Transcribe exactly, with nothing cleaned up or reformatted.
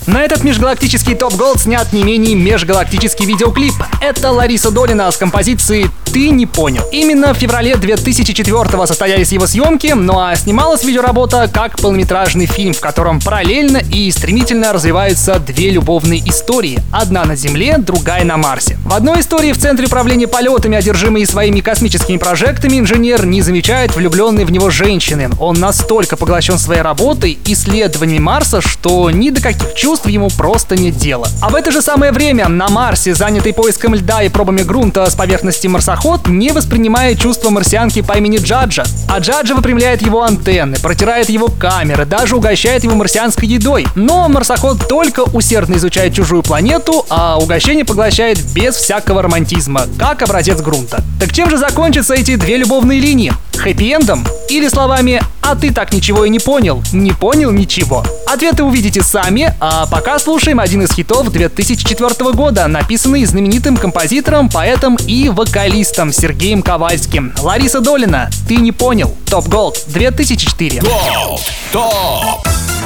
На этот межгалактический Top Gold снят не менее межгалактический видеоклип. Это Лариса Долина с композицией «Ты не понял». Именно в феврале две тысячи четвёртого состоялись его съемки, ну а снималась видеоработа как полнометражный фильм, в котором параллельно и стремительно развиваются две любовные истории. Одна на Земле, другая на Марсе. В одной истории в центре управления полетами, одержимый своими космическими прожектами, инженер не замечает влюбленной в него женщины. Он настолько поглощен своей работой, исследованиями Марса, что ни до каких чувств ему просто нет дела. А в это же самое время на Марсе, занятый поиском льда и пробами грунта с поверхности марсоход, не воспринимает чувства марсианки по имени Джаджа. А Джаджа выпрямляет его антенны, протирает его камеры, даже угощает его марсианской едой. Но марсоход только усердно изучает чужую планету, а угощение поглощает без всякого романтизма, как образец грунта. Так чем же закончатся эти две любовные линии? Хэппи-эндом? Или словами «А ты так ничего и не понял, не понял ничего»? Ответы увидите сами, а пока слушаем один из хитов две тысячи четвёртого года, написанный знаменитым композитором, поэтом и вокалистом Сергеем Ковальским. Лариса Долина, «Ты не понял». Топ Голд две тысячи четыре. Голд, топ!